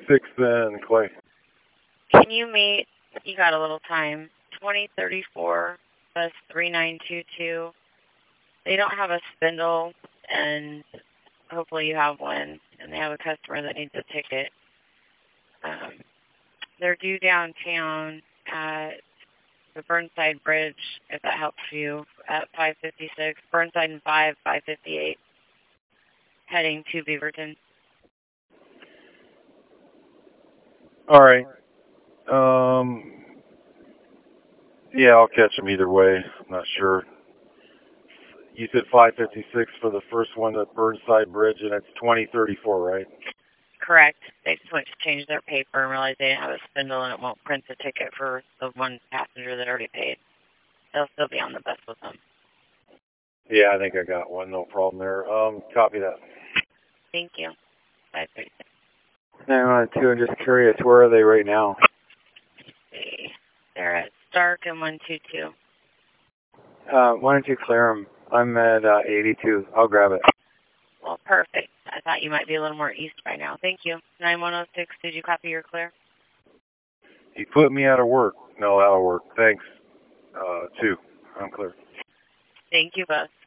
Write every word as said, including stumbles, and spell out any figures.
sixth and Clay. Can you meet, you got a little time, twenty thirty-four, bus three nine two two. They don't have a spindle, and hopefully you have one, and they have a customer that needs a ticket. Um, they're due downtown at the Burnside Bridge, if that helps you, at five fifty-six. Burnside and five, five fifty-eight, heading to Beaverton. All right. Um, yeah, I'll catch them either way. I'm not sure. You said five fifty-six for the first one at Burnside Bridge, and it's twenty thirty-four, right? Correct. They just went to change their paper and realized they didn't have a spindle, and it won't print the ticket for the one passenger that already paid. They'll still be on the bus with them. Yeah, I think I got one. No problem there. Um, copy that. Thank you. five thirty-six. nine one two, I'm just curious, where are they right now? They're at Stark and one two two. Uh, why don't you clear them? I'm at uh, eighty-two. I'll grab it. Well, perfect. I thought you might be a little more east by now. Thank you. nine one oh six, did you copy your clear? You put me out of work. No, out of work. Thanks. Uh, two. I'm clear. Thank you, Buzz.